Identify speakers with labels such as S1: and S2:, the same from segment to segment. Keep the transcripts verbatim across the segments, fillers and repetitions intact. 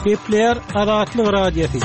S1: Gepler Adatlyk radiosi.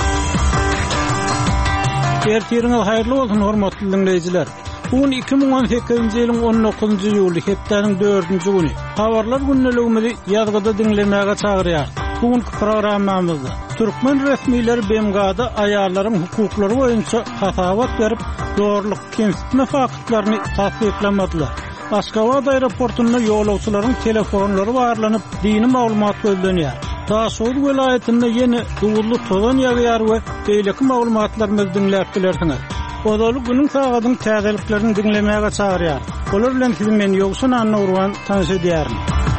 S1: Ertiriniz hayırlı olsun hormatly dinleyijiler. Bugün iki bin on sekizinji ýylyň on dokuzunjy ýuly hepdeniň dördünji güni. Habarlar günneligimizi ýazgyda dinlemäge çagyrýar. Bugünkü programmamyzda Türkmen resmileri B M G'da aýallaryň hukuklary boýunça hasabat berip, zorluk kemsitme fakatlaryny tasdiklamadylar. Aşgabat aeroportunda ýolagçylaryň telefonlary barlanyp, dini maglumat gözlenýär. Taşoğlu vilayetinde yeni duvullu tozan yağıyar ve beyleki maglumatlarımız dinlerdilersiňiz. Odalı günün sağadın täzeliklerini dinlemeye çağırýar. Olar bilen sizin men ýogsun Anna Urban tanış edýärim.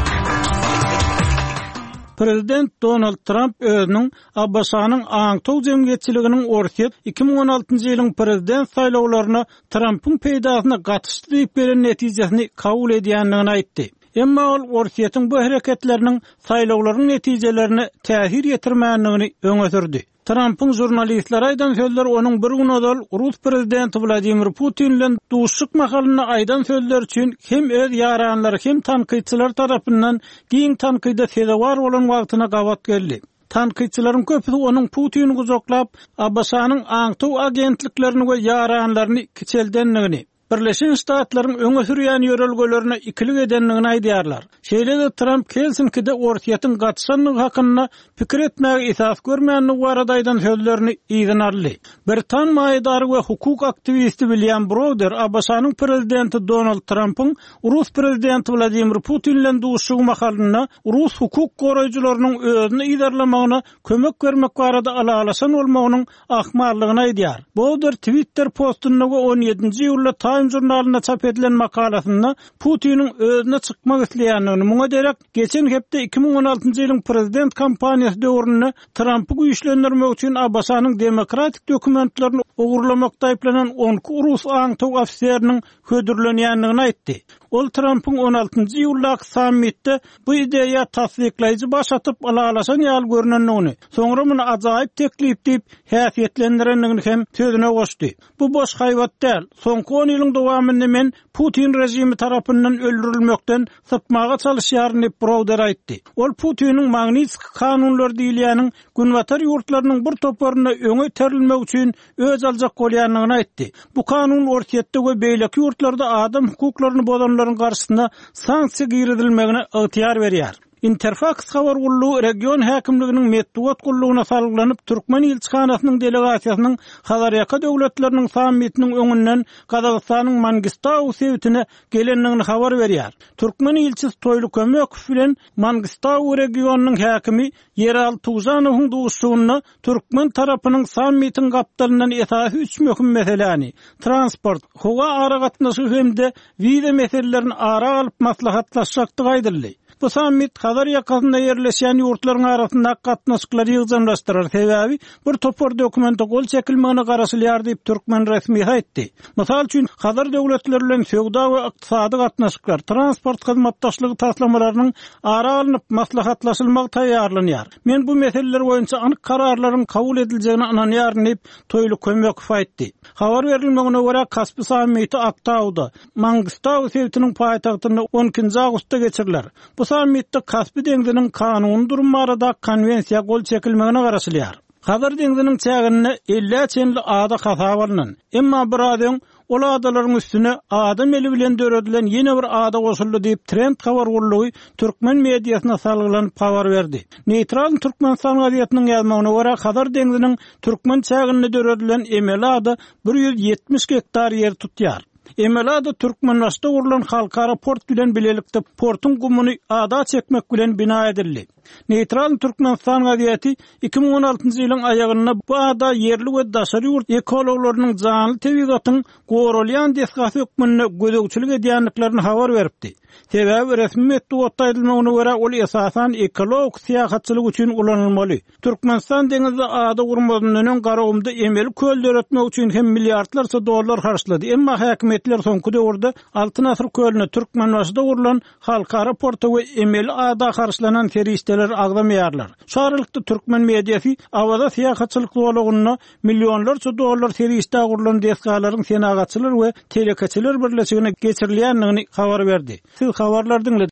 S1: Prezident Donald Trump özünün Abbasanyň Aňtow jemgyýetçiliginiň ortaýat iki bin on altyncy ýylyň prezident saýlawlaryna Trump'yň peýdasyna gatysdy diýip beren netijesini kabul edýändigini aýtdy. Emma ol ortaýatyň bu hereketleriniň saýlawlaryň netijelerini täsir ýetirmänligini öňe sürdi. Trump'yň jurnalistler aýdan sözler onuň bir gün odal Rus prezidenti Vladimir Putin bilen duşuk makalyny aýdan sözler üçin hem öz ýaranlary hem tanqidçiler tarapyndan giň tanqida sezewar bolan wagtyna gabat geldi. Tanqidçilaryň köpüsi onuň Putini guzoklap, Abbasanyň Aňtow agentliklerini we ýaranlaryny kiçeldenligini, Birleşen Ştatlaryň öňe sürýän ýörelgelerine ikilik edenligini aýdýarlar. Şeýle-de Trump Helsinki'de ortaýatyň gatşanlygy hakyna pikir etmäge esas görmänligi baradaýdan sözlerini ýygyna aldy. Britan maýdary we hukuk aktivisti William Browder Abbasanyň prezidenti Donald Trump'yň Rus prezidenti Vladimir Putin bilen duşugy makalyna Rus hukuk goraýjylarynyň özüni idarlamagyna kömek bermek barada alalasan bolmagynyň ahmarlygyny aýdýar. Browder Twitter postunda on ýedinji ýylda Time jurnalyna çap edilen makalasynda Putiniň özüne çykmak isleýänligini muňa derek geçen hepde iki bin on altyncy ýylyň prezident kampaniýasy döwründe Trump'y güýçlendirmek üçin Abbasanyň demokratik dokumentlerini ogurlamakda aýplanan on Rus Aňtow ofisieriniň hödürlenýänligini aýtdy. Ol Trump'yň on altyncy ýyldaky sammitde bu ideýa tasdikleýiji başatyp alalasan ýaly görnenligini, soňra muny ajaýyp teklip diýip häsiýetlendirenligini hem sözüne goşdy. Bu boş haýbat däl. Soňky on ýylyň dowamynda men Putin rejimi tarapyndan öldürilmekden sypmaga çalışýaryn diýip Browder aýtdy. Ol Putiniň Magnitski kanunlary diýilýäniň günwatar ýurtlarynyň bir toparyna öňe terilmek üçin öz aljak bolýanlygyny aýtdy. Bu kanun ortaýatda we beýleki ýurtlarda adam hukuklaryny bozanlaryň garşysynda sanksiýa giridilmegine ygtyýar berýär. Interfax habar gulluğu region häkimliginiň medeniýet gullugyna salgylanyp Türkmen ilçikanasynyň delegasiýasynyň Hazaryaka döwletleriniň sammitiniň öňünden Kazakstanyň Mangistaw sewtine gelenligini habar berýär. Türkmen ilçisi Toýly Kömekow bilen Mangistaw regionunyň häkimi Yeral Tugzanowyň duşugyna Türkmen tarapynyň sammitin gapdalynan esasy üç möhüm meseleni, transport, howa ara gatnaşy hemde wiza meselelerini ara alyp maslahatlaşjakdygy aýdyldy. Bu sammit Hazar ýakasynda ýerleşýän ýurtlaryň arasynda gatnaşyklary ýygnamlaşdyrar. Sebäbi bir topar dokumenta gol çekilmegine garaşylýar diýip Türkmen resmi aýtdy. Mysal üçin Hazar döwletleri bilen söwda we ykdysady gatnaşyklar, transport hyzmatdaşlygy taslamalarynyň ara alynıp maslahatlaşylmagy taýýarlanýar. Men bu meseleler boýunça anyk kararlaryň kabul ediljegine inanýaryn diýip Toýly Kömekow aýtdy. Habar berilmegine görä Kaspy sammiti Aktawda, Mangistaw sewtiniň paýtagtynda on ikinji awgustda geçiriler. Bu sammitde Kaspy deňziniň kanuny durumlarynda konwensiýa gol çekilmegine garaşylýar. Hazar deňziniň çägine elli çenli ada hasap alynan. Emma bir adam ol adalaryň üstüne adam eli bilen döredilen ýene bir ada goşuldy diýip trend habar gullugy Türkmen mediasyna salgylanyp habar berdi. Neutral Türkmen sangadyýatynyň ýazmagyna görä Hazar deňziniň Türkmen çägine döredilen emeli ada bir ýüz ýetmiş hektar ýer tutýar. Emelada Türkmenlaşda urulan halkara port bilen bilelikde portun gumunu ada çekmek bilen bina edildi. Neutral Türkmenistan gazieti iki bin on altyncy ýylyň aýagyna bu ada yerli we daşary ýurt ekologlarynyň janly tebigatyň goralýan desgasy hökmüne gödөгçilik edýänliklerini habar beripdi. Sebäbi resmi medeniýetde aýdylmagyna görä ol esasan ekolog syýahatçylyk üçin ulanylmaly. Türkmenistan deňizde ada gurmagynyň garawynda emeli köl döretmek üçin hem milliardlarça dollar harçlady. Emma häkimetler soňky döwürde Altyn asr kölüne Türkmenlaşda urulan halkara porta we emeli ada harçlanan ferişteler agdamaýarlar. Şu aralykda Türkmen mediasy awada syýahatçylyk bolagyna millionlarça dollar ferişte urulan desgalaryň senagatçylar we telekaçylar birleşigine geçirilýänligini habar berdi. Siz habarlardyň